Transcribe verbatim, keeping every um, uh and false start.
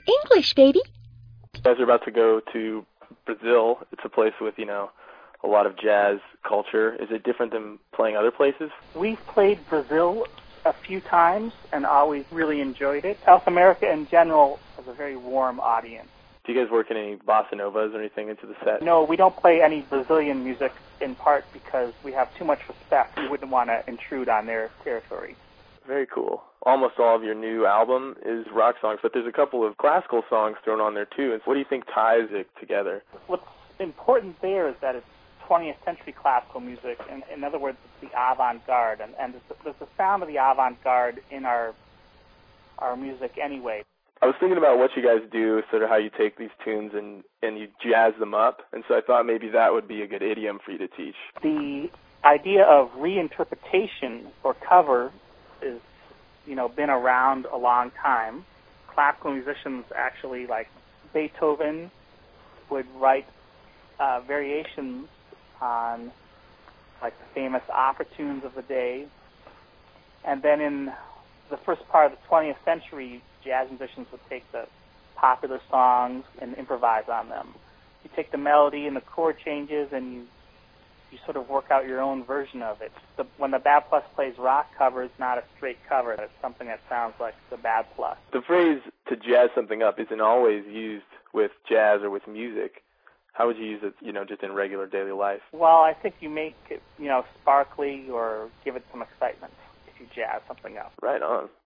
English, baby. You guys are about to go to Brazil. It's a place with, you know, a lot of jazz culture. Is it different than playing other places? We've played Brazil a few times and always really enjoyed it. South America in general has a very warm audience. Do you guys work in any bossa novas or anything into the set? No, we don't play any Brazilian music, in part because we have too much respect. We wouldn't want to intrude on their territory. Very cool. Almost all of your new album is rock songs, but there's a couple of classical songs thrown on there too. And what do you think ties it together? What's important there is that it's twentieth century classical music. In, in other words, it's the avant-garde, and, and there's, there's the sound of the avant-garde in our our music anyway. I was thinking about what you guys do, sort of how you take these tunes and, and you jazz them up, and so I thought maybe that would be a good idiom for you to teach. The idea of reinterpretation or cover is, you know, been around a long time. Classical musicians actually, like Beethoven, would write uh, variations on, like, the famous opera tunes of the day. And then in the first part of the twentieth century, jazz musicians would take the popular songs and improvise on them. You take the melody and the chord changes and you you sort of work out your own version of it. The, when the Bad Plus plays rock cover, it's not a straight cover. It's something that sounds like the Bad Plus. The phrase to jazz something up isn't always used with jazz or with music. How would you use it, you know, just in regular daily life? Well, I think you make it, you know, sparkly or give it some excitement if you jazz something up. Right on.